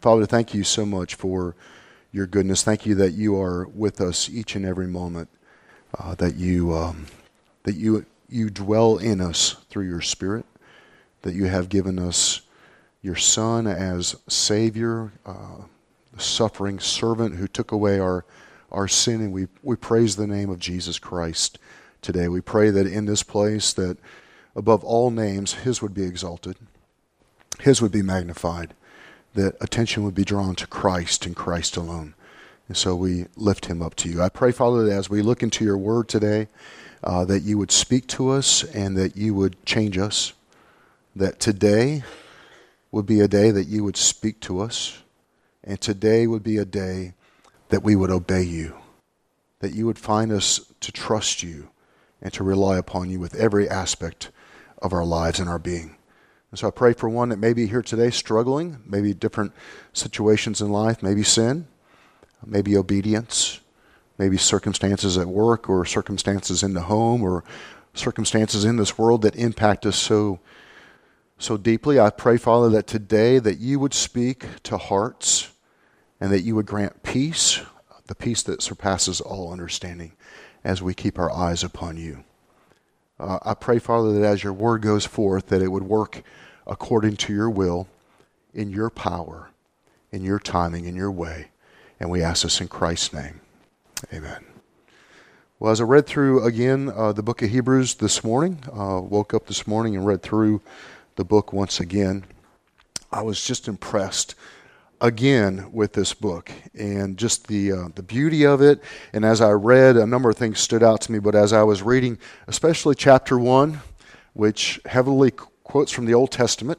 Father, thank you so much for your goodness. Thank you that you are with us each and every moment, that you dwell in us through your Spirit, that you have given us your Son as Savior, the suffering servant who took away our sin, and we praise the name of Jesus Christ today. We pray that in this place, that above all names, His would be exalted, His would be magnified, that attention would be drawn to Christ and Christ alone. And so we lift Him up to you. I pray, Father, that as we look into your word today, that you would speak to us and that you would change us, that today would be a day that you would speak to us, and today would be a day that we would obey you, that you would find us to trust you and to rely upon you with every aspect of our lives and our being. And so I pray for one that may be here today struggling, maybe different situations in life, maybe sin, maybe obedience, maybe circumstances at work or circumstances in the home or circumstances in this world that impact us so deeply. I pray, Father, that today that you would speak to hearts and that you would grant peace, the peace that surpasses all understanding as we keep our eyes upon you. I pray, Father, that as your word goes forth, that it would work according to your will, in your power, in your timing, in your way. And we ask this in Christ's name. Amen. Well, as I read through again the book of Hebrews this morning, woke up this morning and read through the book once again, I was just impressed again with this book and just the beauty of it. And as I read, a number of things stood out to me, but as I was reading, especially chapter 1, which heavily quotes from the Old Testament,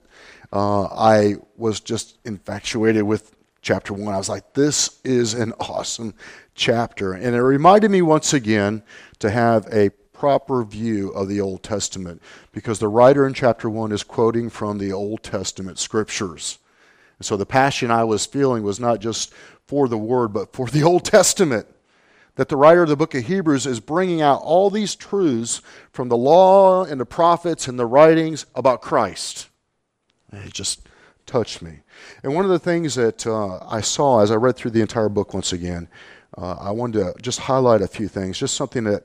I was just infatuated with chapter 1. I was like, this is an awesome chapter. And it reminded me once again to have a proper view of the Old Testament, because the writer in chapter 1 is quoting from the Old Testament scriptures. And so the passion I was feeling was not just for the Word, but for the Old Testament. That the writer of the book of Hebrews is bringing out all these truths from the law and the prophets and the writings about Christ. And it just touched me. And one of the things that I saw as I read through the entire book once again, I wanted to just highlight a few things, just something that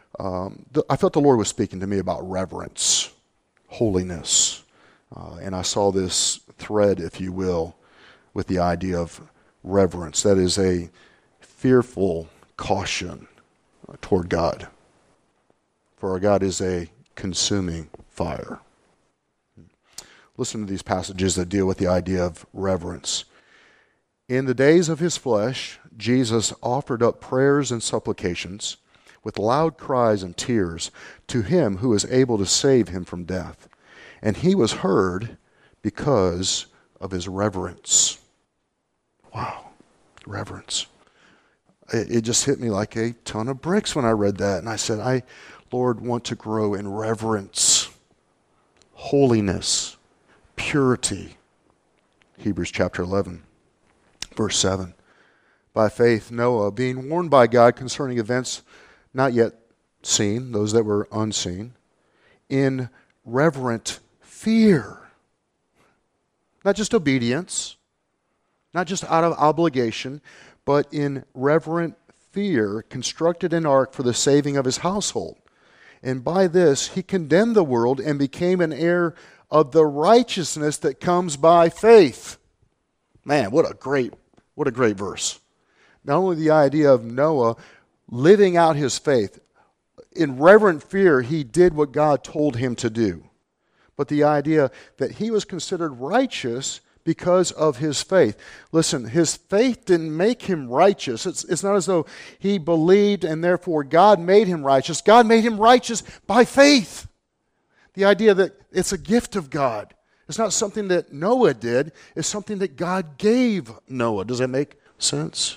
I felt the Lord was speaking to me about: reverence, holiness. And I saw this thread, if you will, with the idea of reverence. That is a fearful caution toward God. For our God is a consuming fire. Listen to these passages that deal with the idea of reverence. In the days of his flesh, Jesus offered up prayers and supplications with loud cries and tears to him who is able to save him from death. And he was heard because of his reverence. Wow, reverence. It just hit me like a ton of bricks when I read that. And I said, I, Lord, want to grow in reverence, holiness, purity. Hebrews chapter 11, verse 7. By faith, Noah, being warned by God concerning events not yet seen, those that were unseen, in reverent fear. Not just obedience, not just out of obligation, but in reverent fear, constructed an ark for the saving of his household. And by this he condemned the world and became an heir of the righteousness that comes by faith. Man, what a great verse. Not only the idea of Noah living out his faith, in reverent fear he did what God told him to do, but the idea that he was considered righteous because of his faith. Listen, his faith didn't make him righteous. It's not as though he believed and therefore God made him righteous. God made him righteous by faith. The idea that it's a gift of God. It's not something that Noah did. It's something that God gave Noah. Does that make sense?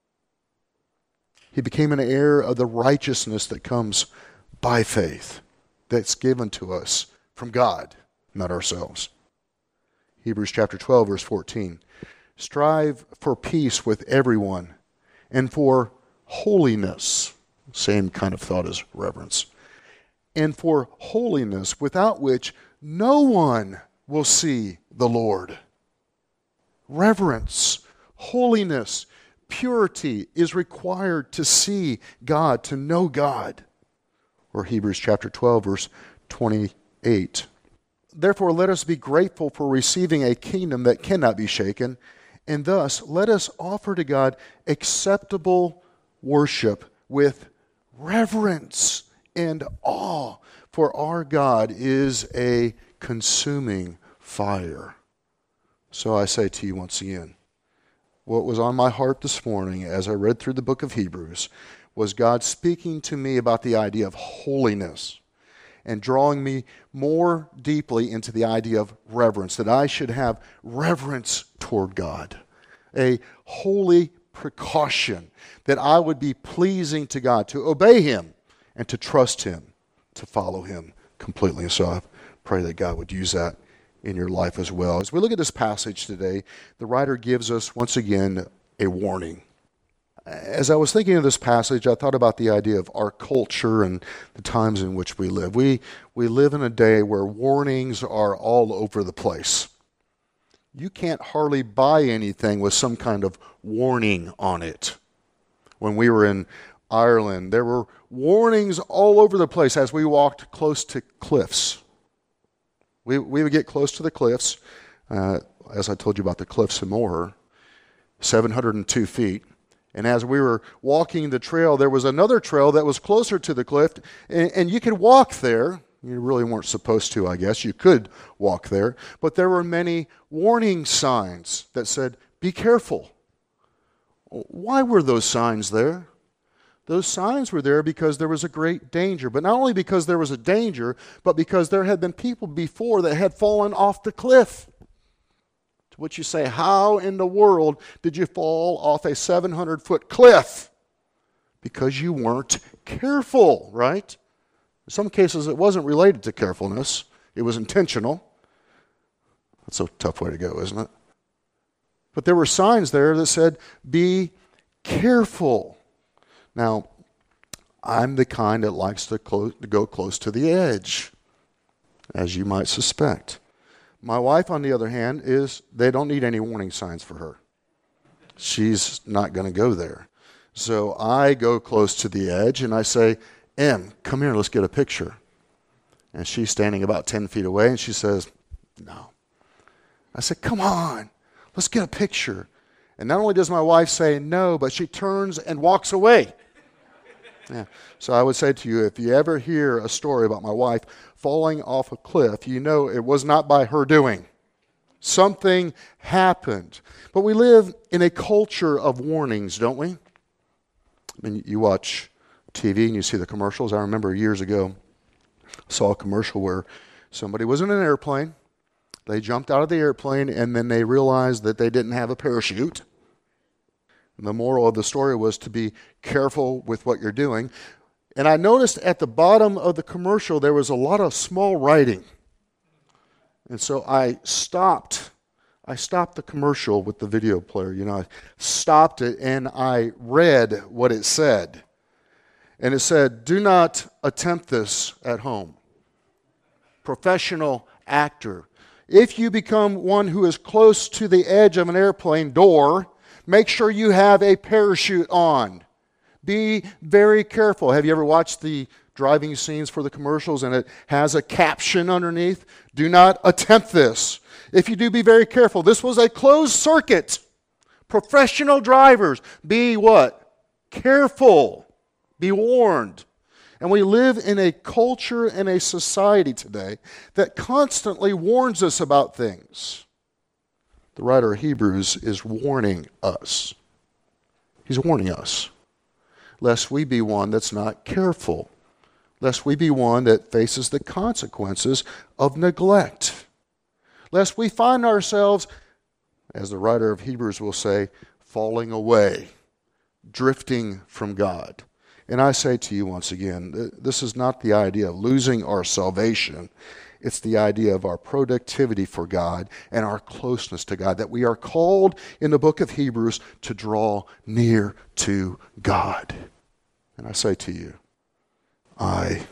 He became an heir of the righteousness that comes by faith, that's given to us from God, not ourselves. Hebrews chapter 12, verse 14. Strive for peace with everyone and for holiness. Same kind of thought as reverence. And for holiness, without which no one will see the Lord. Reverence, holiness, purity is required to see God, to know God. Or Hebrews chapter 12, verse 28. Therefore, let us be grateful for receiving a kingdom that cannot be shaken, and thus let us offer to God acceptable worship with reverence and awe, for our God is a consuming fire. So I say to you once again, what was on my heart this morning as I read through the book of Hebrews was God speaking to me about the idea of holiness and drawing me more deeply into the idea of reverence, that I should have reverence toward God, a holy precaution, that I would be pleasing to God, to obey Him and to trust Him, to follow Him completely. So I pray that God would use that in your life as well. As we look at this passage today, the writer gives us once again a warning. As I was thinking of this passage, I thought about the idea of our culture and the times in which we live. We live in a day where warnings are all over the place. You can't hardly buy anything with some kind of warning on it. When we were in Ireland, there were warnings all over the place as we walked close to cliffs. We would get close to the cliffs, as I told you about the cliffs in Moher, 702 feet. And as we were walking the trail, there was another trail that was closer to the cliff, and you could walk there. You really weren't supposed to, I guess. You could walk there. But there were many warning signs that said, be careful. Why were those signs there? Those signs were there because there was a great danger. But not only because there was a danger, but because there had been people before that had fallen off the cliff. To which you say, how in the world did you fall off a 700-foot cliff? Because you weren't careful, right? In some cases, it wasn't related to carefulness. It was intentional. That's a tough way to go, isn't it? But there were signs there that said, be careful. Now, I'm the kind that likes to go close to the edge, as you might suspect. My wife, on the other hand, they don't need any warning signs for her. She's not going to go there. So I go close to the edge and I say, Em, come here, let's get a picture. And she's standing about 10 feet away and she says, no. I said, come on, let's get a picture. And not only does my wife say no, but she turns and walks away. Yeah. So I would say to you, if you ever hear a story about my wife falling off a cliff, you know it was not by her doing. Something happened. But we live in a culture of warnings, don't we? I mean, you watch TV and you see the commercials. I remember years ago, I saw a commercial where somebody was in an airplane. They jumped out of the airplane and then they realized that they didn't have a parachute. And the moral of the story was to be careful with what you're doing. And I noticed at the bottom of the commercial there was a lot of small writing. And so I stopped the commercial with the video player. I stopped it and I read what it said. And it said, do not attempt this at home. Professional actor. If you become one who is close to the edge of an airplane door, make sure you have a parachute on. Be very careful. Have you ever watched the driving scenes for the commercials and it has a caption underneath? Do not attempt this. If you do, be very careful. This was a closed circuit. Professional drivers, be what? Careful. Be warned. And we live in a culture and a society today that constantly warns us about things. The writer of Hebrews is warning us. He's warning us, lest we be one that's not careful, lest we be one that faces the consequences of neglect, lest we find ourselves, as the writer of Hebrews will say, falling away, drifting from God. And I say to you once again, this is not the idea of losing our salvation. It's the idea of our productivity for God and our closeness to God, that we are called in the book of Hebrews to draw near to God. And I say to you, I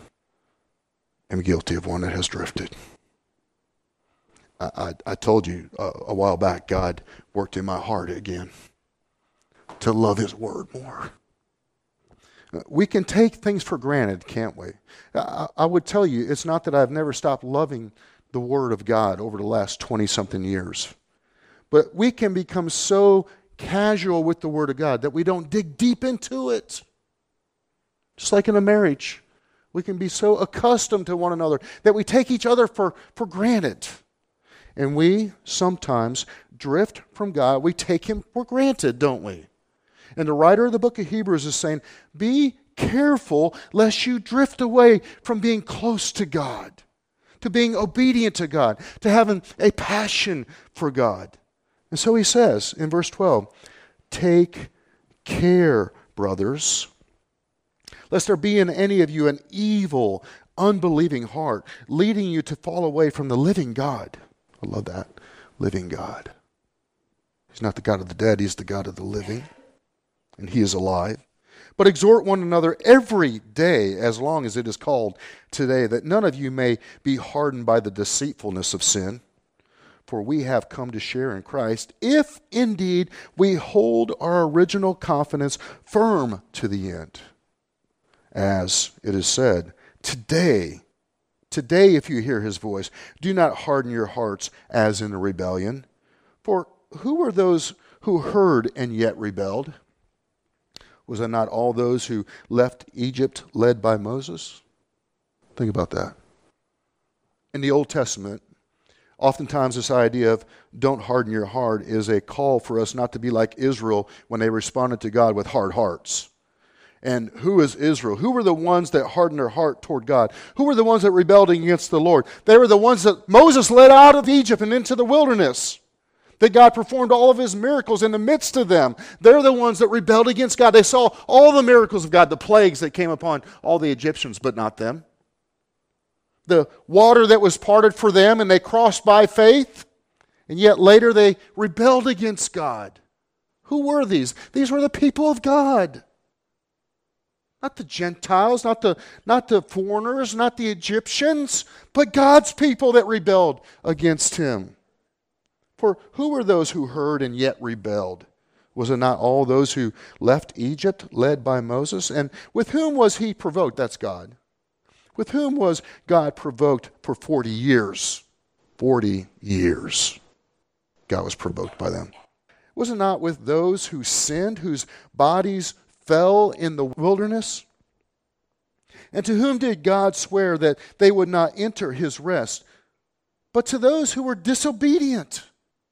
am guilty of one that has drifted. I told you a while back, God worked in my heart again. to love His Word more. We can take things for granted, can't we? I would tell you, it's not that I've never stopped loving the Word of God over the last 20-something years. But we can become so casual with the Word of God that we don't dig deep into it. Just like in a marriage, we can be so accustomed to one another that we take each other for granted. And we sometimes drift from God. We take Him for granted, don't we? And the writer of the book of Hebrews is saying, be careful lest you drift away from being close to God, to being obedient to God, to having a passion for God. And so he says in verse 12, take care, brothers, lest there be in any of you an evil, unbelieving heart, leading you to fall away from the living God. I love that, living God. He's not the God of the dead, He's the God of the living. And He is alive. But exhort one another every day, as long as it is called today, that none of you may be hardened by the deceitfulness of sin. For we have come to share in Christ, if indeed we hold our original confidence firm to the end. As it is said, today, if you hear His voice, do not harden your hearts as in the rebellion. For who were those who heard and yet rebelled? Was it not all those who left Egypt led by Moses? Think about that. In the Old Testament, oftentimes this idea of don't harden your heart is a call for us not to be like Israel when they responded to God with hard hearts. And who is Israel? Who were the ones that hardened their heart toward God? Who were the ones that rebelled against the Lord? They were the ones that Moses led out of Egypt and into the wilderness. That God performed all of His miracles in the midst of them. They're the ones that rebelled against God. They saw all the miracles of God, the plagues that came upon all the Egyptians, but not them. The water that was parted for them, and they crossed by faith, and yet later they rebelled against God. Who were these? These were the people of God. Not the Gentiles, not the foreigners, not the Egyptians, but God's people that rebelled against Him. For who were those who heard and yet rebelled? Was it not all those who left Egypt led by Moses? And with whom was He provoked? That's God. With whom was God provoked for 40 years? 40 years. God was provoked by them. Was it not with those who sinned, whose bodies fell in the wilderness? And to whom did God swear that they would not enter His rest? But to those who were disobedient.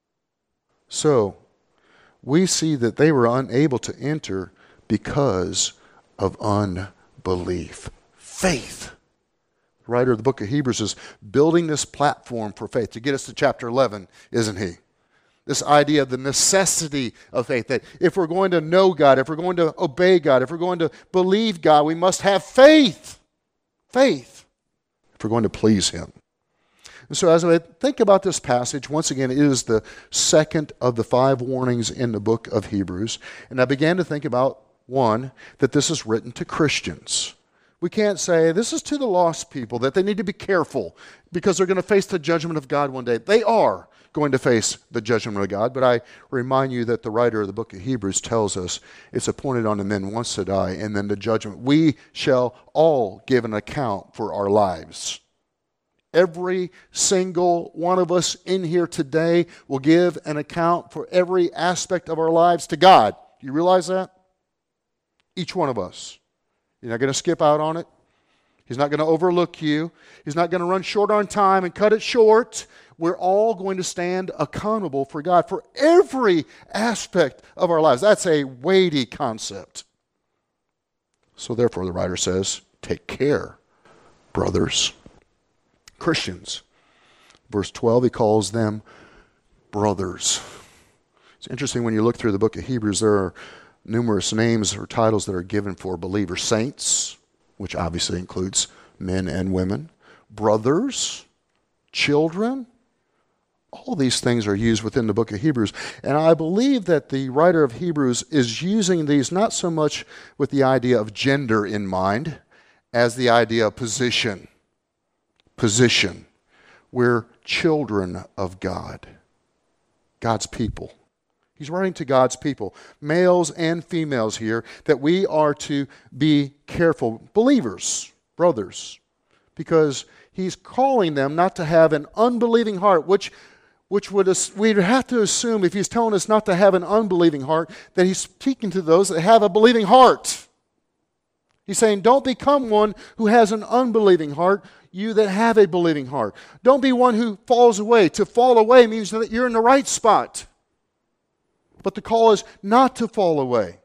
So, we see that they were unable to enter because of unbelief. Faith. The writer of the book of Hebrews is building this platform for faith to get us to chapter 11, isn't he? This idea of the necessity of faith, that if we're going to know God, if we're going to obey God, if we're going to believe God, we must have faith. Faith. If we're going to please Him. And so as I think about this passage, once again, it is the second of the 5 warnings in the book of Hebrews. And I began to think about, one, that this is written to Christians. We can't say this is to the lost people, that they need to be careful because they're going to face the judgment of God one day. They are going to face the judgment of God, but I remind you that the writer of the book of Hebrews tells us it's appointed unto men once to die, and then the judgment. We shall all give an account for our lives. Every single one of us in here today will give an account for every aspect of our lives to God. Do you realize that? Each one of us. You're not going to skip out on it. He's not going to overlook you. He's not going to run short on time and cut it short. We're all going to stand accountable for God for every aspect of our lives. That's a weighty concept. So therefore, the writer says, take care, brothers. Christians. Verse 12, he calls them brothers. It's interesting when you look through the book of Hebrews, there are numerous names or titles that are given for believers. Saints, which obviously includes men and women. Brothers, children. All these things are used within the book of Hebrews. And I believe that the writer of Hebrews is using these not so much with the idea of gender in mind as the idea of position. Position. We're children of God. God's people. He's writing to God's people, males and females here, that we are to be careful. Believers, brothers, because he's calling them not to have an unbelieving heart, which we'd have to assume, if he's telling us not to have an unbelieving heart, that he's speaking to those that have a believing heart. He's saying, don't become one who has an unbelieving heart, you that have a believing heart. Don't be one who falls away. To fall away means that you're in the right spot. But the call is not to fall away.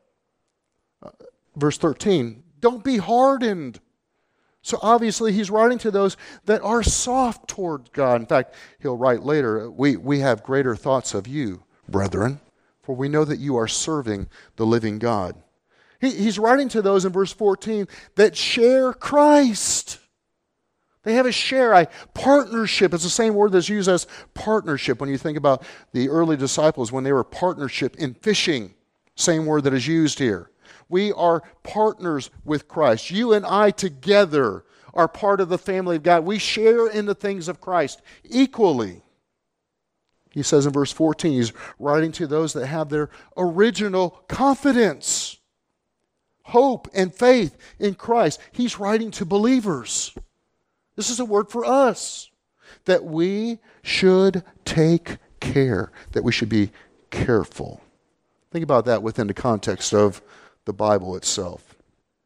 Verse 13, don't be hardened. So obviously he's writing to those that are soft toward God. In fact, he'll write later, we have greater thoughts of you, brethren, for we know that you are serving the living God. He's writing to those in verse 14 that share Christ. They have a share, a partnership. It's the same word that's used as partnership when you think about the early disciples when they were partnership in fishing. Same word that is used here. We are partners with Christ. You and I together are part of the family of God. We share in the things of Christ equally. He says in verse 14, he's writing to those that have their original confidence, hope, and faith in Christ. He's writing to believers. This is a word for us, that we should take care, that we should be careful. Think about that within the context of the Bible itself.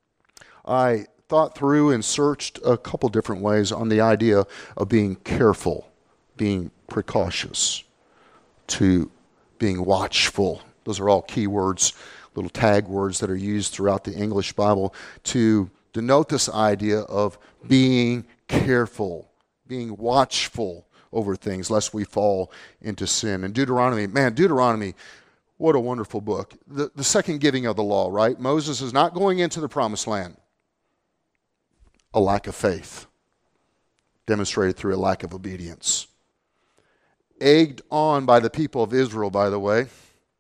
I thought through and searched a couple different ways on the idea of being careful, being precautious, to being watchful. Those are all key words, little tag words that are used throughout the English Bible to denote this idea of being careful, being watchful over things, lest we fall into sin. And Deuteronomy, what a wonderful book. The second giving of the law, right? Moses is not going into the promised land. A lack of faith, demonstrated through a lack of obedience. Egged on by the people of Israel, by the way.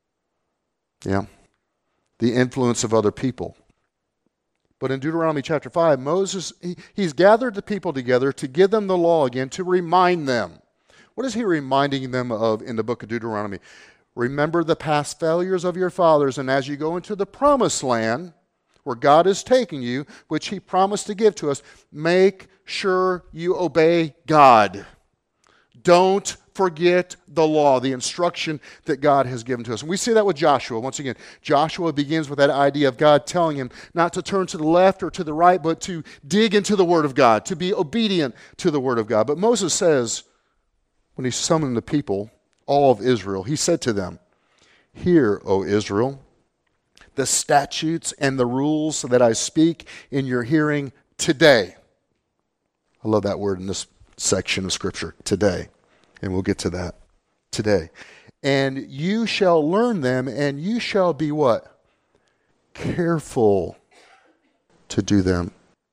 Yeah. The influence of other people. But in Deuteronomy chapter 5, Moses, he's gathered the people together to give them the law again, to remind them. What is he reminding them of in the book of Deuteronomy? Remember the past failures of your fathers, and as you go into the promised land, where God is taking you, which he promised to give to us, make sure you obey God. Don't forget the law, the instruction that God has given to us. And we see that with Joshua. Once again, Joshua begins with that idea of God telling him not to turn to the left or to the right, but to dig into the Word of God, to be obedient to the Word of God. But Moses says, when he summoned the people, all of Israel, he said to them, "Hear, O Israel, the statutes and the rules that I speak in your hearing today." I love that word in this section of Scripture, today. And we'll get to that today. "And you shall learn them, and you shall be" what? "Careful to do them."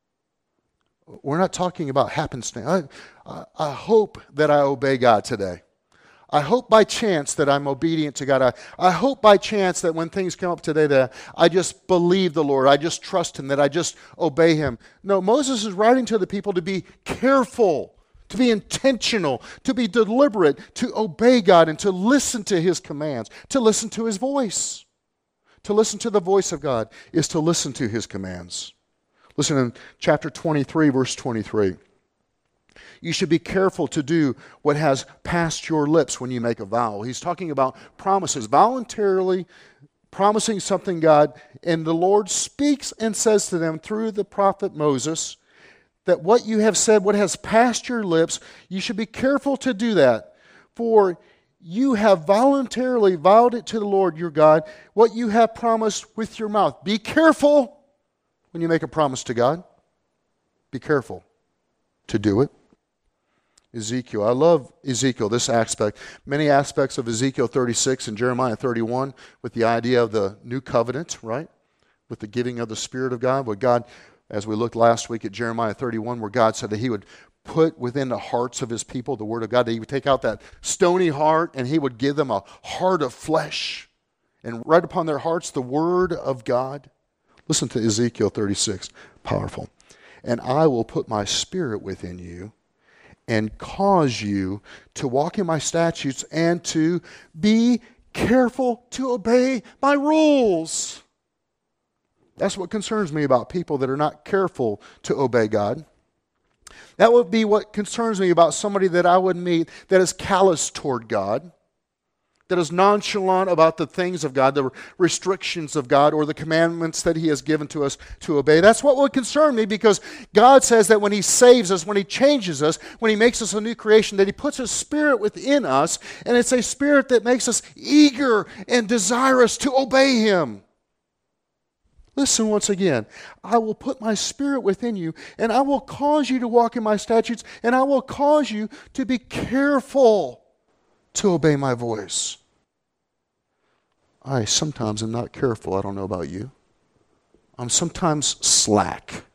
We're not talking about happenstance. I hope that I obey God today. I hope by chance that I'm obedient to God. I hope by chance that when things come up today that I just believe the Lord. I just trust Him, that I just obey Him. No, Moses is writing to the people to be careful, to be intentional, to be deliberate, to obey God and to listen to His commands, to listen to His voice. To listen to the voice of God is to listen to His commands. Listen in chapter 23, verse 23. You should be careful to do what has passed your lips when you make a vow. He's talking about promises, voluntarily promising something God, and the Lord speaks and says to them through the prophet Moses that what you have said, what has passed your lips, you should be careful to do that. For you have voluntarily vowed it to the Lord your God, what you have promised with your mouth. Be careful when you make a promise to God. Be careful to do it. Ezekiel. I love Ezekiel, this aspect. Many aspects of Ezekiel 36 and Jeremiah 31 with the idea of the new covenant, right? With the giving of the Spirit of God. What God, as we looked last week at Jeremiah 31, where God said that He would put within the hearts of His people the Word of God, that He would take out that stony heart and He would give them a heart of flesh and write upon their hearts the Word of God. Listen to Ezekiel 36. Powerful. "And I will put my Spirit within you and cause you to walk in my statutes and to be careful to obey my rules. That's what concerns me about people that are not careful to obey God. That would be what concerns me about somebody that I would meet that is callous toward God, that is nonchalant about the things of God, the restrictions of God, or the commandments that He has given to us to obey. That's what would concern me, because God says that when He saves us, when He changes us, when He makes us a new creation, that He puts His Spirit within us, and it's a Spirit that makes us eager and desirous to obey Him. Listen once again. I will put my Spirit within you, and I will cause you to walk in my statutes, and I will cause you to be careful to obey my voice. I sometimes am not careful. I don't know about you. I'm sometimes slack.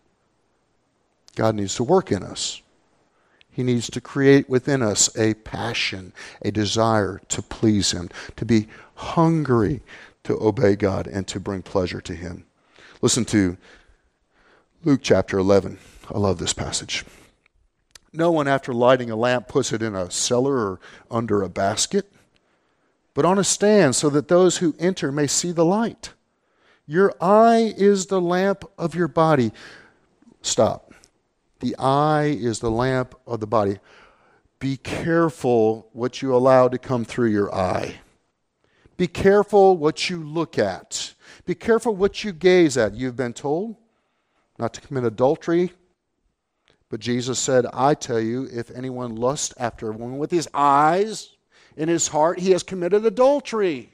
God needs to work in us. He needs to create within us a passion, a desire to please Him, to be hungry to obey God and to bring pleasure to Him. Listen to Luke chapter 11. I love this passage. No one, after lighting a lamp, puts it in a cellar or under a basket, but on a stand, so that those who enter may see the light. Your eye is the lamp of your body. Stop. The eye is the lamp of the body. Be careful what you allow to come through your eye. Be careful what you look at. Be careful what you gaze at. You've been told not to commit adultery. But Jesus said, I tell you, if anyone lusts after a woman with his eyes, in his heart, he has committed adultery.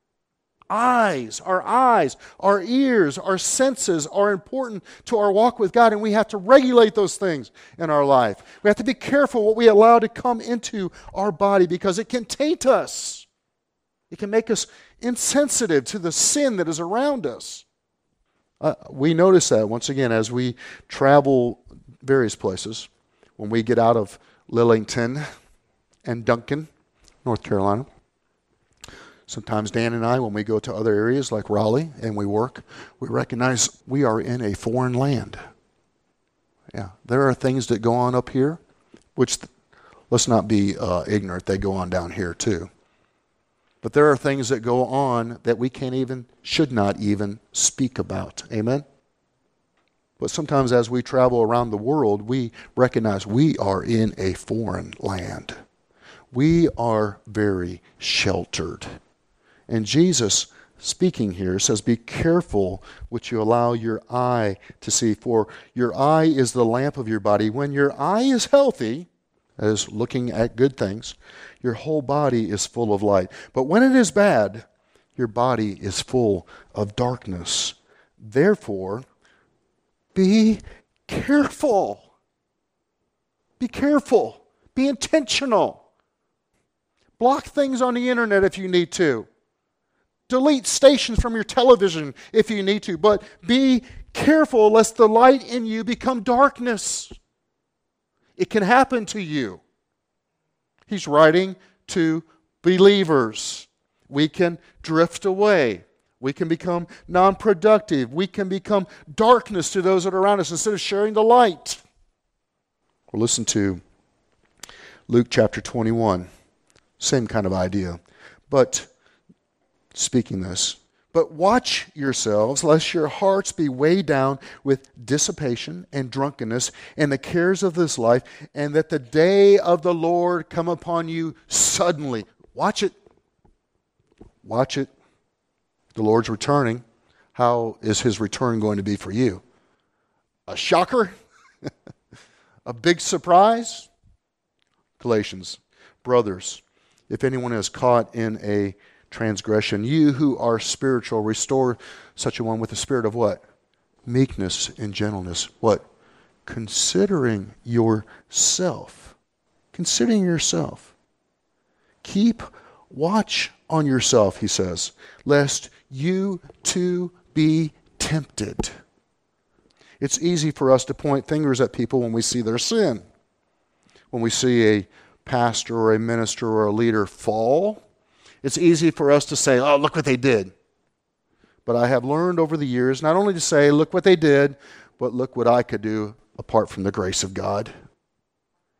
Eyes, our ears, our senses are important to our walk with God, and we have to regulate those things in our life. We have to be careful what we allow to come into our body, because it can taint us. It can make us insensitive to the sin that is around us. We notice that, once again, as we travel various places. When we get out of Lillington and Duncan, North Carolina. Sometimes Dan and I, when we go to other areas like Raleigh and we work, we recognize we are in a foreign land. Yeah, there are things that go on up here, which, let's not be ignorant, they go on down here too. But there are things that go on that we should not even speak about. Amen? But sometimes as we travel around the world, we recognize we are in a foreign land. We are very sheltered. And Jesus, speaking here, says, be careful what you allow your eye to see, for your eye is the lamp of your body. When your eye is healthy, as looking at good things, your whole body is full of light. But when it is bad, your body is full of darkness. Therefore, be careful. Be careful. Be intentional. Block things on the internet if you need to. Delete stations from your television if you need to. But be careful lest the light in you become darkness. It can happen to you. He's writing to believers. We can drift away. We can become non-productive. We can become darkness to those that are around us instead of sharing the light. Well, listen to Luke chapter 21. Same kind of idea. But, speaking this, but watch yourselves, lest your hearts be weighed down with dissipation and drunkenness and the cares of this life, and that the day of the Lord come upon you suddenly. Watch it. Watch it. The Lord's returning. How is His return going to be for you? A shocker? A big surprise? Galatians, brothers, if anyone is caught in a transgression, you who are spiritual, restore such a one with the spirit of what? Meekness and gentleness. What? Considering yourself. Considering yourself. Keep watch on yourself, he says, lest you too be tempted. It's easy for us to point fingers at people when we see their sin. When we see a pastor or a minister or a leader fall, it's easy for us to say, oh, look what they did. But I have learned over the years not only to say, look what they did, but look what I could do apart from the grace of God.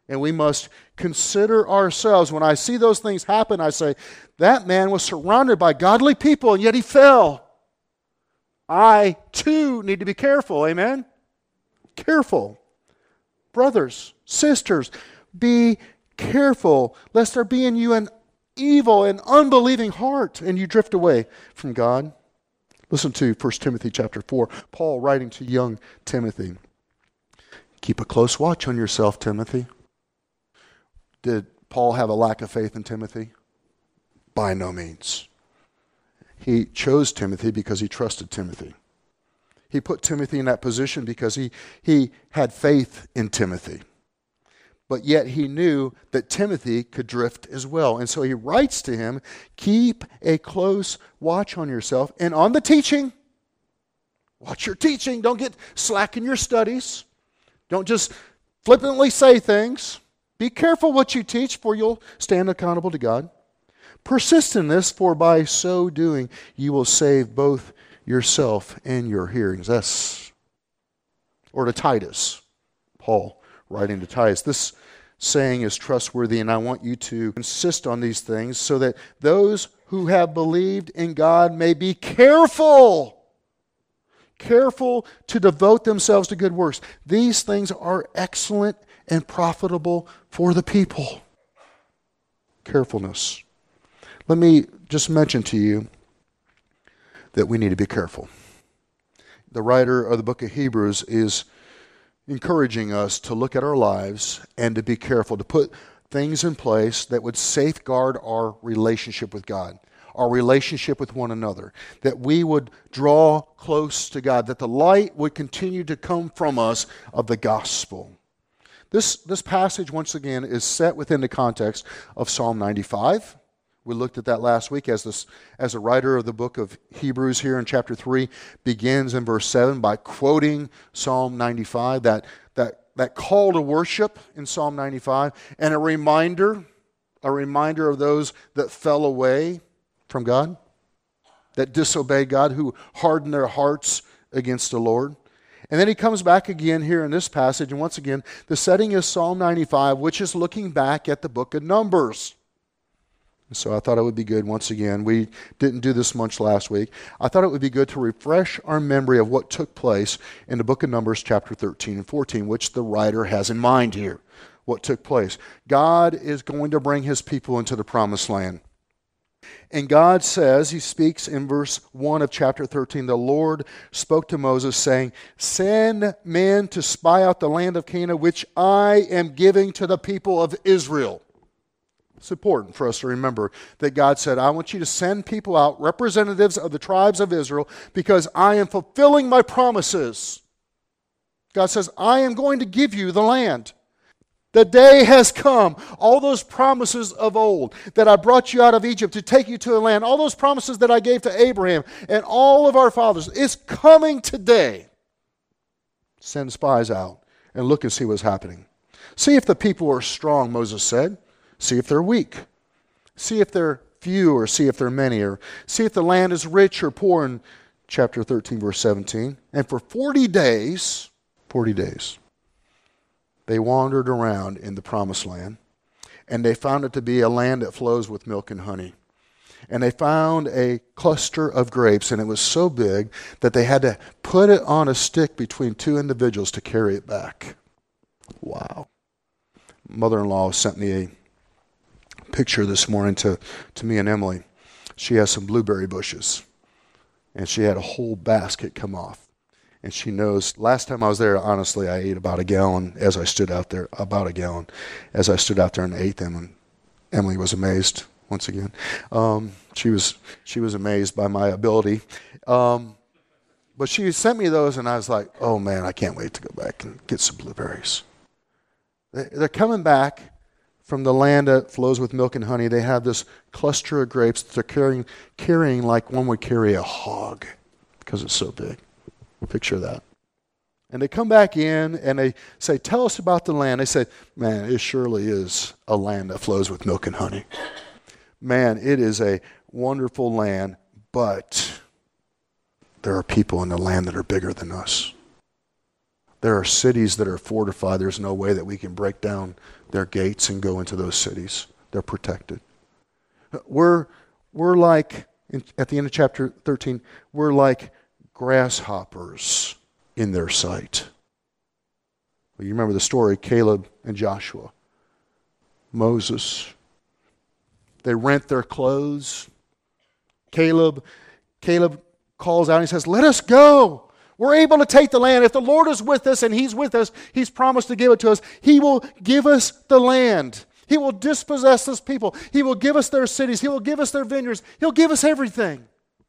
And we must consider ourselves. When I see those things happen, I say, that man was surrounded by godly people, and yet he fell. I, too, need to be careful. Amen? Careful. Brothers, sisters, be careful, lest there be in you an evil and unbelieving heart, and you drift away from God. Listen to 1 Timothy chapter 4, Paul writing to young Timothy. Keep a close watch on yourself, Timothy. Did Paul have a lack of faith in Timothy? By no means. He chose Timothy because he trusted Timothy. He put Timothy in that position because he had faith in Timothy. But yet he knew that Timothy could drift as well. And so he writes to him, keep a close watch on yourself and on the teaching. Watch your teaching. Don't get slack in your studies. Don't just flippantly say things. Be careful what you teach, for you'll stand accountable to God. Persist in this, for by so doing you will save both yourself and your hearings. Or to Titus, Paul writing to Titus. This saying is trustworthy, and I want you to insist on these things so that those who have believed in God may be careful to devote themselves to good works. These things are excellent and profitable for the people. Carefulness. Let me just mention to you that we need to be careful. The writer of the book of Hebrews is encouraging us to look at our lives and to be careful, to put things in place that would safeguard our relationship with God, our relationship with one another, that we would draw close to God, that the light would continue to come from us of the gospel. This passage, once again, is set within the context of Psalm 95. We looked at that last week as the writer of the book of Hebrews here in chapter 3 begins in verse 7 by quoting Psalm 95, that call to worship in Psalm 95, and a reminder of those that fell away from God, that disobeyed God, who hardened their hearts against the Lord. And then he comes back again here in this passage, and once again, the setting is Psalm 95, which is looking back at the book of Numbers. So I thought it would be good, once again, we didn't do this much last week, I thought it would be good to refresh our memory of what took place in the book of Numbers chapter 13 and 14, which the writer has in mind here, what took place. God is going to bring his people into the promised land. And God says, he speaks in verse 1 of chapter 13, the Lord spoke to Moses saying, send men to spy out the land of Canaan, which I am giving to the people of Israel. It's important for us to remember that God said, I want you to send people out, representatives of the tribes of Israel, because I am fulfilling my promises. God says, I am going to give you the land. The day has come. All those promises of old that I brought you out of Egypt to take you to the land, all those promises that I gave to Abraham and all of our fathers, it's coming today. Send spies out and look and see what's happening. See if the people are strong, Moses said. See if they're weak. See if they're few or see if they're many. Or see if the land is rich or poor in chapter 13, verse 17. And for 40 days, they wandered around in the promised land, and they found it to be a land that flows with milk and honey. And they found a cluster of grapes, and it was so big that they had to put it on a stick between two individuals to carry it back. Wow. Mother-in-law sent me a picture this morning to me and Emily. She has some blueberry bushes, and she had a whole basket come off. And she knows, last time I was there, honestly, I ate about a gallon as I stood out there, and ate them. And Emily was amazed once again. She was amazed by my ability. But she sent me those, and I was like, oh man, I can't wait to go back and get some blueberries. They're coming back from the land that flows with milk and honey. They have this cluster of grapes that they're carrying like one would carry a hog because it's so big. Picture that. And they come back in and they say, tell us about the land. They say, man, it surely is a land that flows with milk and honey. Man, it is a wonderful land, but there are people in the land that are bigger than us. There are cities that are fortified. There's no way that we can break down their gates and go into those cities. They're protected. We're like, at the end of chapter 13, we're like grasshoppers in their sight. Well, you remember the story, Caleb and Joshua. Moses. They rent their clothes. Caleb calls out and he says, let us go. We're able to take the land. If the Lord is with us and He's with us, He's promised to give it to us. He will give us the land. He will dispossess this people. He will give us their cities. He will give us their vineyards. He'll give us everything.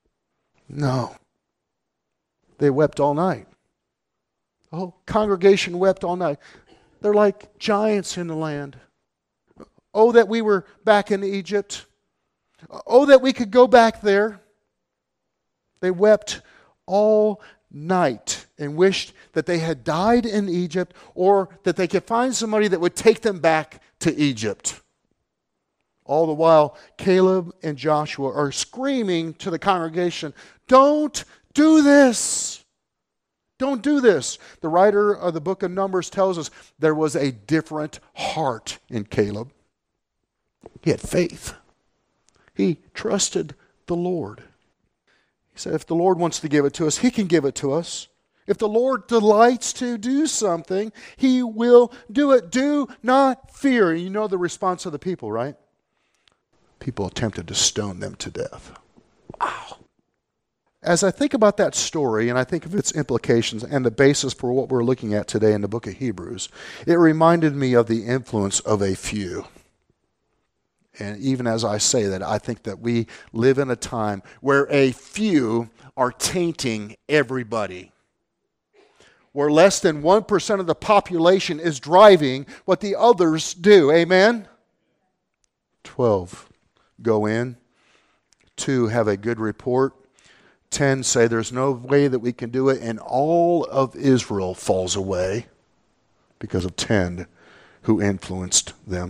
No. They wept all night. The whole congregation wept all night. They're like giants in the land. Oh, that we were back in Egypt. Oh, that we could go back there. They wept all night and wished that they had died in Egypt, or that they could find somebody that would take them back to Egypt. All the while, Caleb and Joshua are screaming to the congregation, don't do this. Don't do this. The writer of the book of Numbers tells us there was a different heart in Caleb. He had faith. He trusted the Lord. He said, if the Lord wants to give it to us, He can give it to us. If the Lord delights to do something, He will do it. Do not fear. You know the response of the people, right? People attempted to stone them to death. Wow. As I think about that story and I think of its implications and the basis for what we're looking at today in the book of Hebrews, it reminded me of the influence of a few. And even as I say that, I think that we live in a time where a few are tainting everybody. Where less than 1% of the population is driving what the others do. Amen? 12 go in. 2 have a good report. 10 say there's no way that we can do it. And all of Israel falls away because of 10 who influenced them.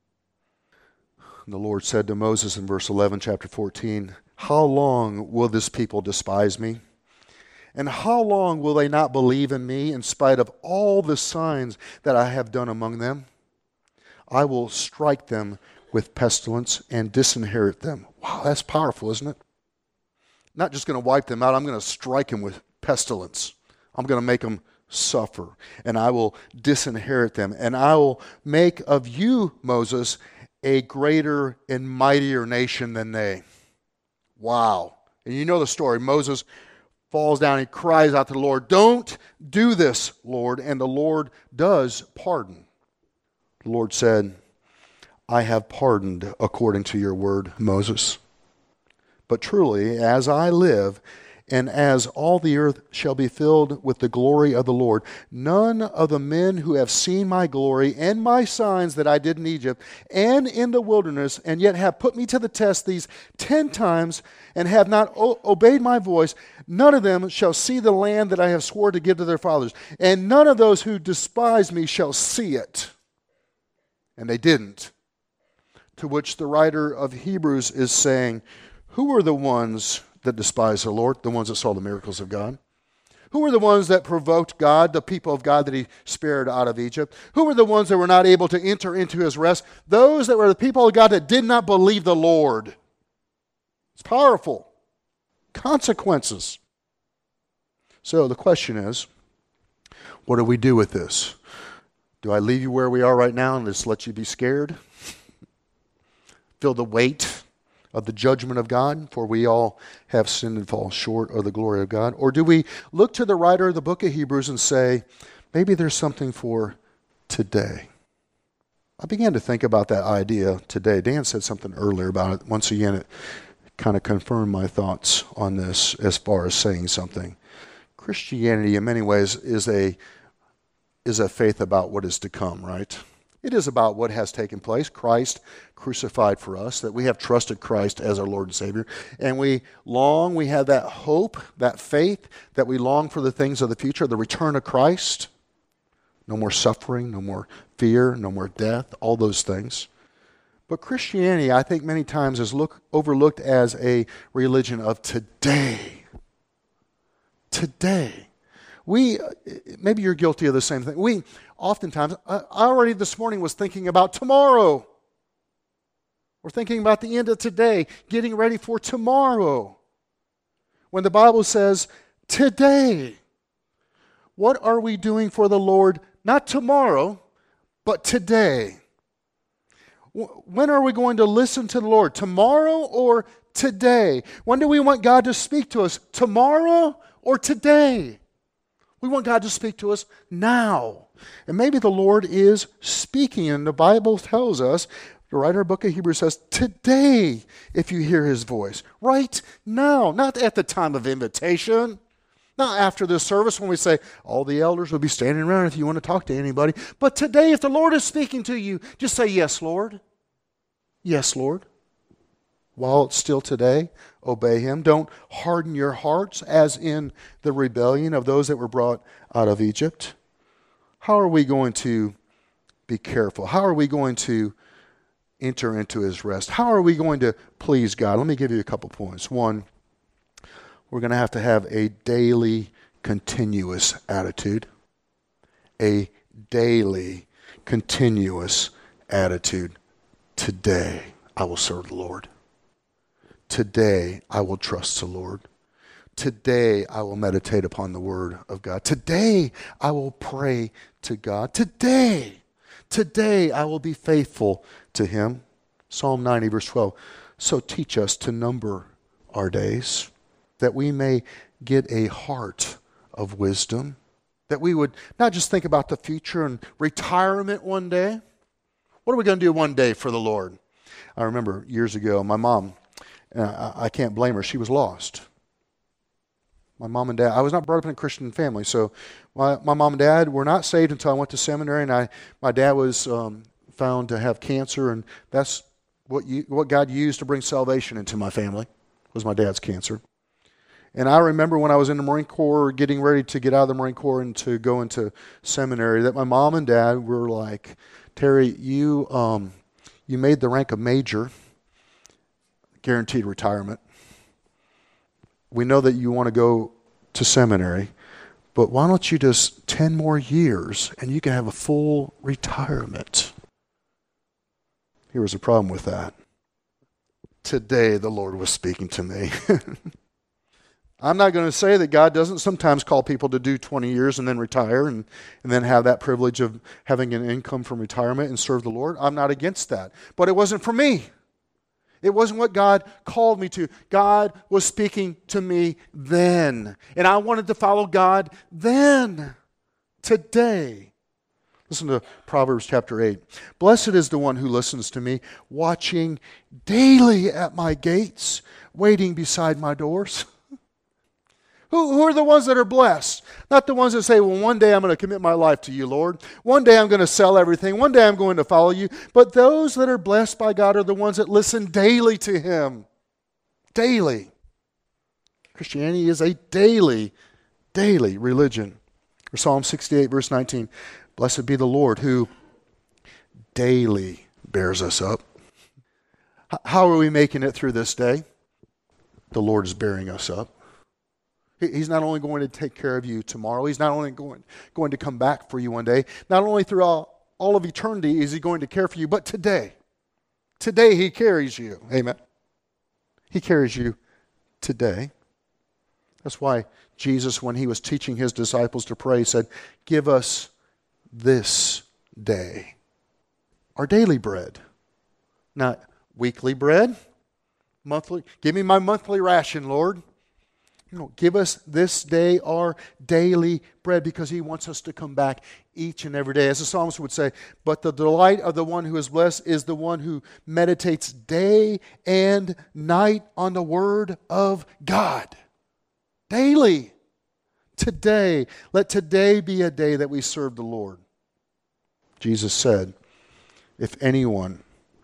And the Lord said to Moses in verse 11, chapter 14, how long will this people despise me? And how long will they not believe in me in spite of all the signs that I have done among them? I will strike them with pestilence and disinherit them. Wow, that's powerful, isn't it? Not just going to wipe them out, I'm going to strike them with pestilence. I'm going to make them suffer, and I will disinherit them. And I will make of you, Moses, a greater and mightier nation than they. Wow. And you know the story. Moses falls down, he cries out to the Lord, don't do this, Lord. And the Lord does pardon. The Lord said, I have pardoned according to your word, Moses. But truly, as I live, and as all the earth shall be filled with the glory of the Lord, none of the men who have seen my glory and my signs that I did in Egypt and in the wilderness, and yet have put me to the test these 10 times and have not obeyed my voice, none of them shall see the land that I have sworn to give to their fathers. And none of those who despise me shall see it. And they didn't. To which the writer of Hebrews is saying, who are the ones that despise the Lord? The ones that saw the miracles of God. Who were the ones that provoked God, the people of God that He spared out of Egypt? Who were the ones that were not able to enter into His rest? Those that were the people of God that did not believe the Lord. It's powerful. Consequences. So the question is, what do we do with this? Do I leave you where we are right now and just let you be scared? Feel the weight of the judgment of God, for we all have sinned and fall short of the glory of God? Or do we look to the writer of the book of Hebrews and say, maybe there's something for today? I began to think about that idea today. Dan said something earlier about it. Once again, it kind of confirmed my thoughts on this as far as saying something. Christianity, in many ways, is a faith about what is to come, right? It is about what has taken place. Christ crucified for us, that we have trusted Christ as our Lord and Savior. And we have that hope, that faith, that we long for the things of the future, the return of Christ. No more suffering, no more fear, no more death, all those things. But Christianity, I think many times, is overlooked as a religion of today. Today. maybe you're guilty of the same thing. We oftentimes, I already this morning was thinking about tomorrow. We're thinking about the end of today, getting ready for tomorrow. When the Bible says, today, what are we doing for the Lord? Not tomorrow, but today. When are we going to listen to the Lord? Tomorrow or today? When do we want God to speak to us? Tomorrow or today? We want God to speak to us now. And maybe the Lord is speaking, and the Bible tells us, the writer of the book of Hebrews says, today, if you hear His voice. Right now, not at the time of invitation. Not after this service when we say, all the elders will be standing around if you want to talk to anybody. But today, if the Lord is speaking to you, just say, yes, Lord. Yes, Lord. While it's still today, obey Him. Don't harden your hearts as in the rebellion of those that were brought out of Egypt. How are we going to be careful? How are we going to enter into His rest? How are we going to please God? Let me give you a couple points. One, we're going to have a daily, continuous attitude. A daily, continuous attitude. Today, I will serve the Lord. Today, I will trust the Lord. Today, I will meditate upon the Word of God. Today, I will pray to God. Today, I will be faithful to Him. Psalm 90, verse 12. So teach us to number our days, that we may get a heart of wisdom, that we would not just think about the future and retirement one day. What are we going to do one day for the Lord? I remember years ago, my mom, I can't blame her, she was lost. My mom and dad, I was not brought up in a Christian family, so my mom and dad were not saved until I went to seminary, and my dad was found to have cancer, and that's what God used to bring salvation into my family, was my dad's cancer. And I remember when I was in the Marine Corps, getting ready to get out of the Marine Corps and to go into seminary, that my mom and dad were like, Terry, you made the rank of major, guaranteed retirement. We know that you want to go to seminary, but why don't you just 10 more years and you can have a full retirement? Here was a problem with that. Today the Lord was speaking to me. I'm not going to say that God doesn't sometimes call people to do 20 years and then retire and then have that privilege of having an income from retirement and serve the Lord. I'm not against that. But it wasn't for me. It wasn't what God called me to. God was speaking to me then. And I wanted to follow God then. Today. Listen to Proverbs chapter 8. Blessed is the one who listens to me, watching daily at my gates, waiting beside my doors. Who are the ones that are blessed? Not the ones that say, well, one day I'm going to commit my life to you, Lord. One day I'm going to sell everything. One day I'm going to follow you. But those that are blessed by God are the ones that listen daily to Him. Daily. Christianity is a daily religion. Or Psalm 68, verse 19. Blessed be the Lord who daily bears us up. How are we making it through this day? The Lord is bearing us up. He's not only going to take care of you tomorrow, He's not only going to come back for you one day, not only through all of eternity is He going to care for you, but today. Today He carries you. Amen. He carries you today. That's why Jesus, when He was teaching His disciples to pray, said, give us this day our daily bread. Not weekly bread, monthly. Give me my monthly ration, Lord. Give us this day our daily bread, because He wants us to come back each and every day. As the psalmist would say, but the delight of the one who is blessed is the one who meditates day and night on the Word of God. Daily. Today. Let today be a day that we serve the Lord. Jesus said, if anyone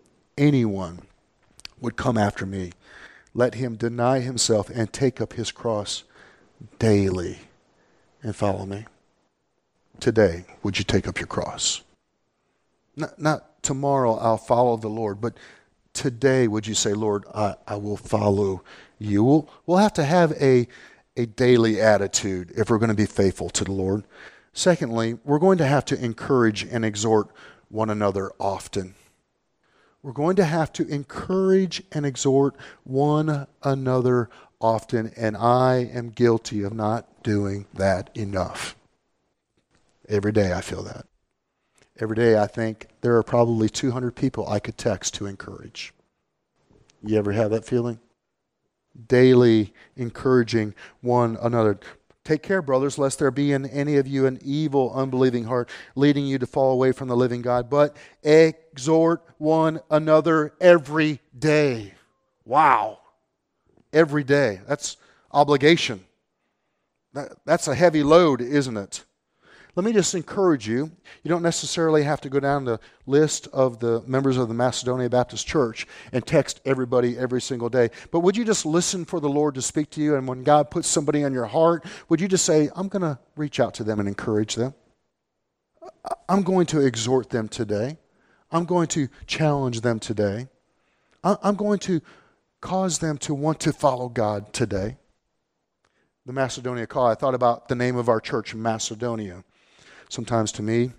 would come after me, let him deny himself and take up his cross daily and follow me. Today, would you take up your cross? Not tomorrow, I'll follow the Lord, but today, would you say, Lord, I will follow you? We'll have to have a a daily attitude if we're going to be faithful to the Lord. Secondly, we're going to have to encourage and exhort one another often. We're going to have to encourage and exhort one another often, and I am guilty of not doing that enough. Every day I feel that. Every day I think there are probably 200 people I could text to encourage. You ever have that feeling? Daily encouraging one another. Take care, brothers, lest there be in any of you an evil, unbelieving heart, leading you to fall away from the living God. But exhort one another every day. Wow. Every day. That's obligation. That's a heavy load, isn't it? Let me just encourage you. You don't necessarily have to go down the list of the members of the Macedonia Baptist Church and text everybody every single day. But would you just listen for the Lord to speak to you? And when God puts somebody on your heart, would you just say, I'm going to reach out to them and encourage them. I'm going to exhort them today. I'm going to challenge them today. I'm going to cause them to want to follow God today. The Macedonia call, I thought about the name of our church, Macedonia. Sometimes to me,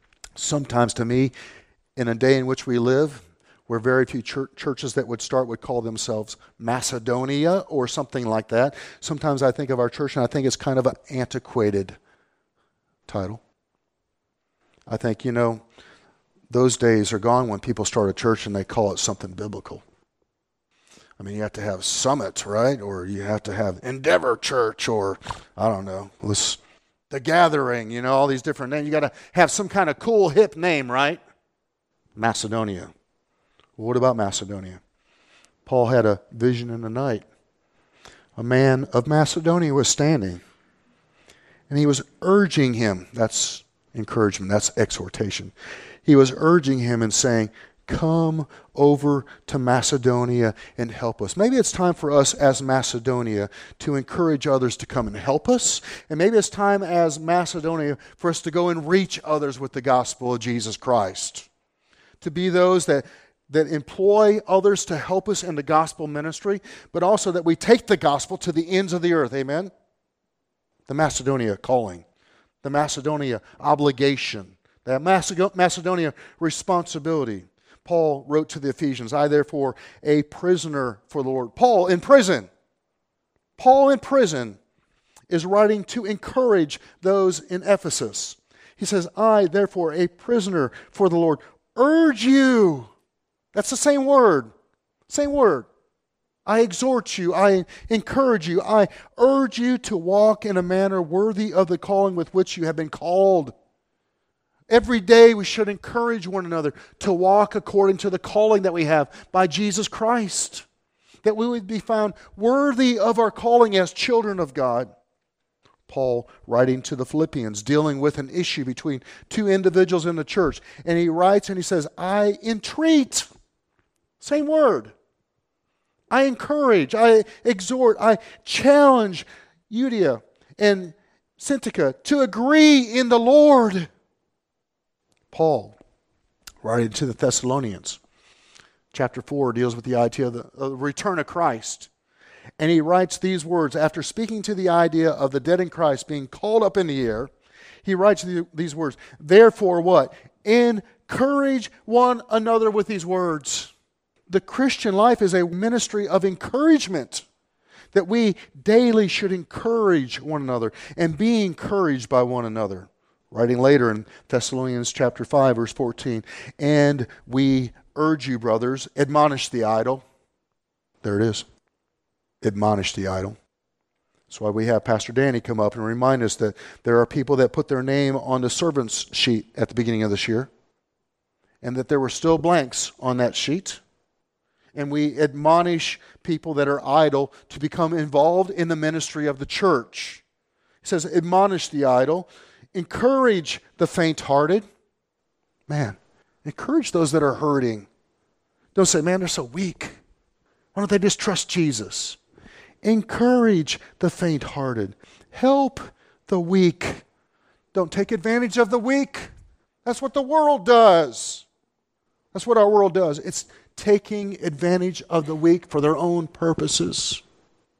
in a day in which we live, where very few churches that would start would call themselves Macedonia or something like that. Sometimes I think of our church and I think it's kind of an antiquated title. I think, those days are gone when people start a church and they call it something biblical. I mean, you have to have Summit, right? Or you have to have Endeavor Church, or I don't know, The Gathering, all these different names. You got to have some kind of cool, hip name, right? Macedonia. Well, what about Macedonia? Paul had a vision in the night. A man of Macedonia was standing, and he was urging him. That's encouragement. That's exhortation. He was urging him and saying, come over to Macedonia and help us. Maybe it's time for us as Macedonia to encourage others to come and help us. And maybe it's time as Macedonia for us to go and reach others with the gospel of Jesus Christ. To be those that employ others to help us in the gospel ministry, but also that we take the gospel to the ends of the earth. Amen? The Macedonia calling. The Macedonia obligation. The Macedonia responsibility. Paul wrote to the Ephesians, I therefore, a prisoner for the Lord. Paul in prison is writing to encourage those in Ephesus. He says, I therefore, a prisoner for the Lord, urge you. That's the same word. Same word. I exhort you, I encourage you, I urge you to walk in a manner worthy of the calling with which you have been called. Every day we should encourage one another to walk according to the calling that we have by Jesus Christ. That we would be found worthy of our calling as children of God. Paul, writing to the Philippians, dealing with an issue between two individuals in the church. And he writes and he says, I entreat. Same word. I encourage, I exhort, I challenge Euodia and Syntyche to agree in the Lord. Paul, writing to the Thessalonians, chapter 4 deals with the idea of the return of Christ. And he writes these words, after speaking to the idea of the dead in Christ being called up in the air, he writes these words, therefore what? Encourage one another with these words. The Christian life is a ministry of encouragement, that we daily should encourage one another and be encouraged by one another. Writing later in Thessalonians chapter 5, verse 14, and we urge you, brothers, admonish the idle. There it is. Admonish the idle. That's why we have Pastor Danny come up and remind us that there are people that put their name on the servant's sheet at the beginning of this year, and that there were still blanks on that sheet. And we admonish people that are idle to become involved in the ministry of the church. He says, admonish the idle. Encourage the faint-hearted. Man, encourage those that are hurting. Don't say, man, they're so weak. Why don't they just trust Jesus? Encourage the faint-hearted. Help the weak. Don't take advantage of the weak. That's what the world does. That's what our world does. It's taking advantage of the weak for their own purposes.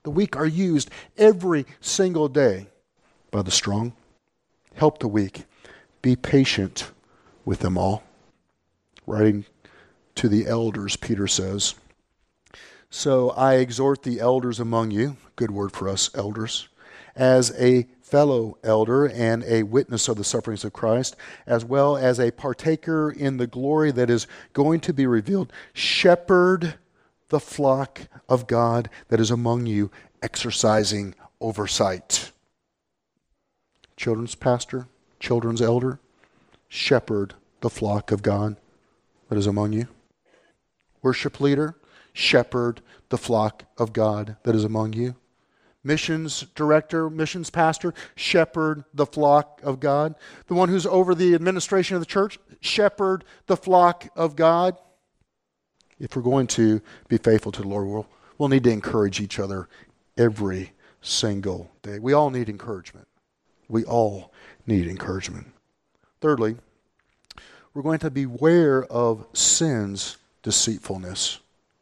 The weak are used every single day by the strong. Help the weak. Be patient with them all. Writing to the elders, Peter says, so I exhort the elders among you, good word for us elders, as a fellow elder and a witness of the sufferings of Christ, as well as a partaker in the glory that is going to be revealed. Shepherd the flock of God that is among you, exercising oversight. Children's pastor, children's elder, shepherd the flock of God that is among you. Worship leader, shepherd the flock of God that is among you. Missions director, missions pastor, shepherd the flock of God. The one who's over the administration of the church, shepherd the flock of God. If we're going to be faithful to the Lord, we'll need to encourage each other every single day. We all need encouragement. We all need encouragement. Thirdly, we're going to beware of sin's deceitfulness.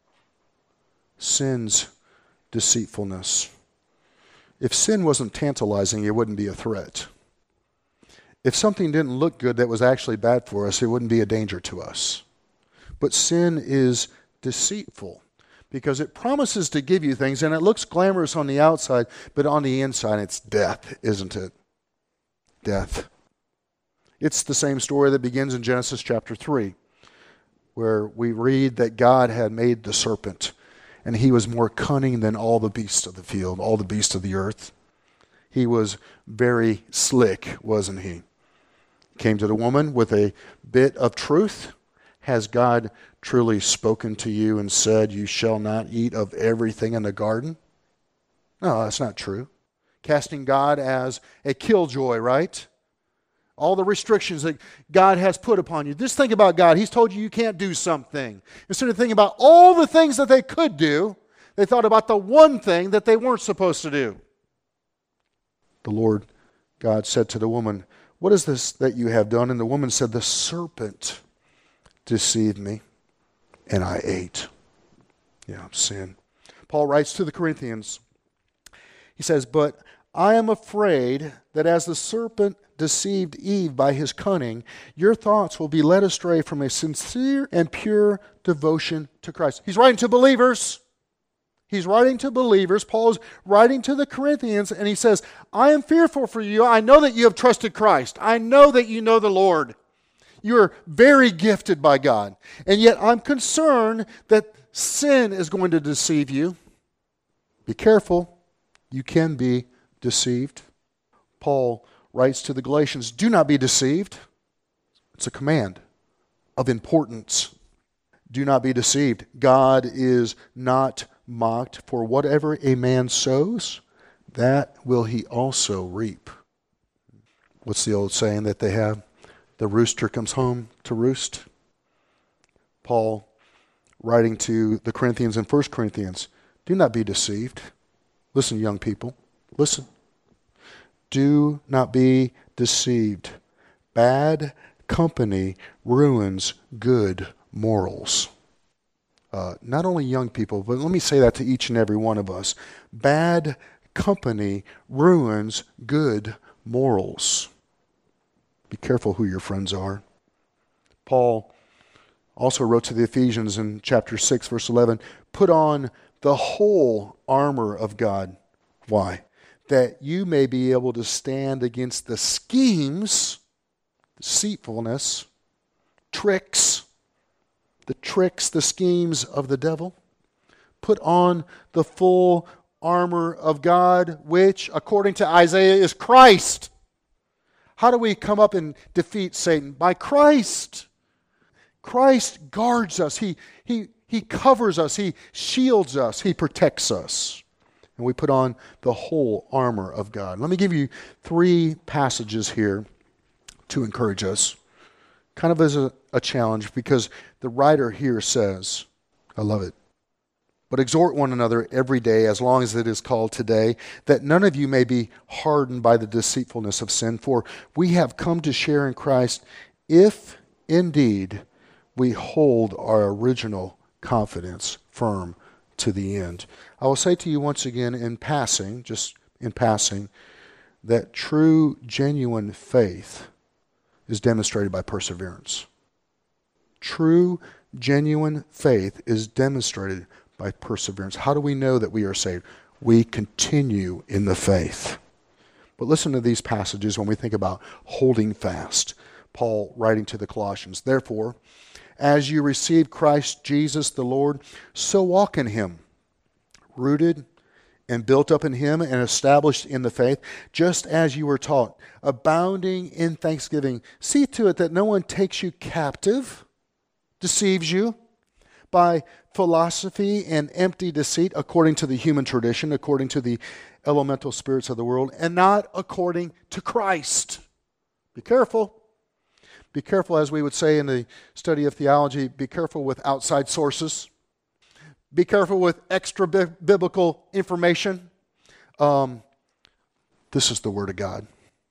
Sin's deceitfulness. If sin wasn't tantalizing, it wouldn't be a threat. If something didn't look good that was actually bad for us, it wouldn't be a danger to us. But sin is deceitful because it promises to give you things and it looks glamorous on the outside, but on the inside it's death, isn't it? Death. It's the same story that begins in Genesis chapter 3, where we read that God had made the serpent, and he was more cunning than all the beasts of the field, all the beasts of the earth. He was very slick, wasn't he? Came to the woman with a bit of truth. Has God truly spoken to you and said, you shall not eat of everything in the garden? No, that's not true. Casting God as a killjoy, right? All the restrictions that God has put upon you. Just think about God. He's told you you can't do something. Instead of thinking about all the things that they could do, they thought about the one thing that they weren't supposed to do. The Lord God said to the woman, what is this that you have done? And the woman said, the serpent deceived me, and I ate. Yeah, sin. Paul writes to the Corinthians, he says, but I am afraid that as the serpent deceived Eve by his cunning, your thoughts will be led astray from a sincere and pure devotion to Christ. He's writing to believers. He's writing to believers. Paul's writing to the Corinthians, and he says, I am fearful for you. I know that you have trusted Christ. I know that you know the Lord. You are very gifted by God. And yet I'm concerned that sin is going to deceive you. Be careful. You can be deceived. Paul writes to the Galatians, do not be deceived. It's a command of importance. Do not be deceived. God is not mocked, for whatever a man sows, that will he also reap. What's the old saying that they have? The rooster comes home to roost. Paul, writing to the Corinthians in 1 Corinthians, do not be deceived. Listen, young people, listen. Do not be deceived. Bad company ruins good morals. Not only young people, but let me say that to each and every one of us. Bad company ruins good morals. Be careful who your friends are. Paul also wrote to the Ephesians in chapter 6, verse 11, put on the whole armor of God. Why? That you may be able to stand against the schemes, deceitfulness, the schemes of the devil. Put on the full armor of God, which, according to Isaiah, is Christ. How do we come up and defeat Satan? By Christ. Christ guards us. He covers us. He shields us. He protects us. And we put on the whole armor of God. Let me give you 3 passages here to encourage us, kind of as a challenge, because the writer here says, I love it, but exhort one another every day, as long as it is called today, that none of you may be hardened by the deceitfulness of sin. For we have come to share in Christ, if indeed we hold our original confidence firm to the end. I will say to you once again in passing, just in passing, that true, genuine faith is demonstrated by perseverance. True, genuine faith is demonstrated by perseverance. How do we know that we are saved? We continue in the faith. But listen to these passages when we think about holding fast. Paul writing to the Colossians, therefore, as you receive Christ Jesus the Lord, so walk in him, rooted and built up in him and established in the faith, just as you were taught, abounding in thanksgiving. See to it that no one takes you captive, deceives you by philosophy and empty deceit, according to the human tradition, according to the elemental spirits of the world, and not according to Christ. Be careful. Be careful, as we would say in the study of theology, be careful with outside sources. Be careful with extra biblical information. This is the Word of God.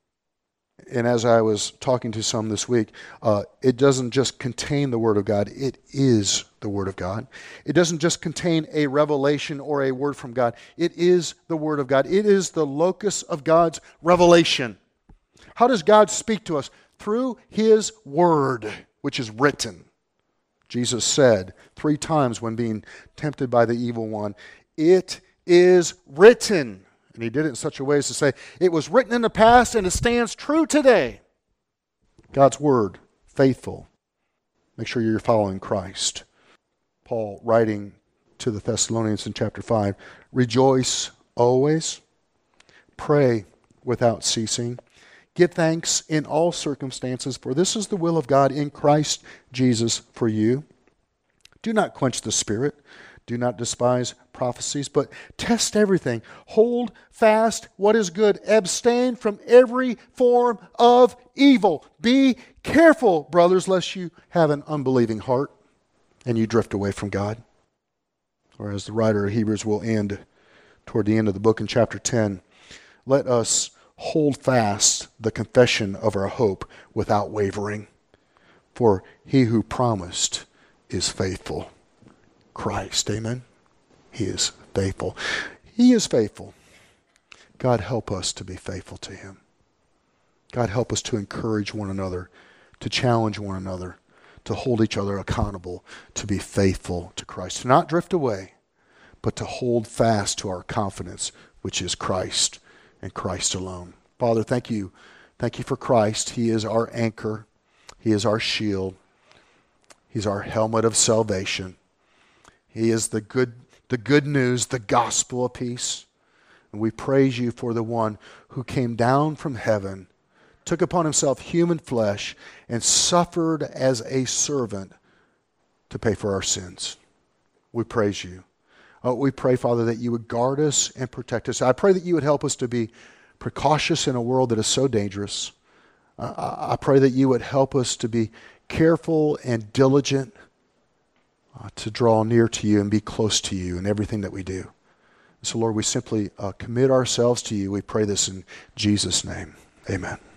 And as I was talking to some this week, it doesn't just contain the Word of God, it is the Word of God. It doesn't just contain a revelation or a word from God. It is the Word of God. It is the locus of God's revelation. How does God speak to us? Through His Word, which is written. Jesus said 3 times when being tempted by the evil one, it is written. And He did it in such a way as to say, it was written in the past and it stands true today. God's Word, faithful. Make sure you're following Christ. Paul writing to the Thessalonians in chapter 5, rejoice always, pray without ceasing, give thanks in all circumstances, for this is the will of God in Christ Jesus for you. Do not quench the Spirit. Do not despise prophecies, but test everything. Hold fast what is good. Abstain from every form of evil. Be careful, brothers, lest you have an unbelieving heart and you drift away from God. Or as the writer of Hebrews will end toward the end of the book in chapter 10, let us hold fast the confession of our hope without wavering. For He who promised is faithful. Christ, amen? He is faithful. He is faithful. God, help us to be faithful to Him. God, help us to encourage one another, to challenge one another, to hold each other accountable, to be faithful to Christ. To not drift away, but to hold fast to our confidence, which is Christ and Christ alone. Father, thank you. Thank you for Christ. He is our anchor. He is our shield. He's our helmet of salvation. He is the good news, the gospel of peace. And we praise you for the one who came down from heaven, took upon himself human flesh, and suffered as a servant to pay for our sins. We praise you. We pray, Father, that you would guard us and protect us. I pray that you would help us to be precautious in a world that is so dangerous. I pray that you would help us to be careful and diligent to draw near to you and be close to you in everything that we do. So, Lord, we simply commit ourselves to you. We pray this in Jesus' name. Amen.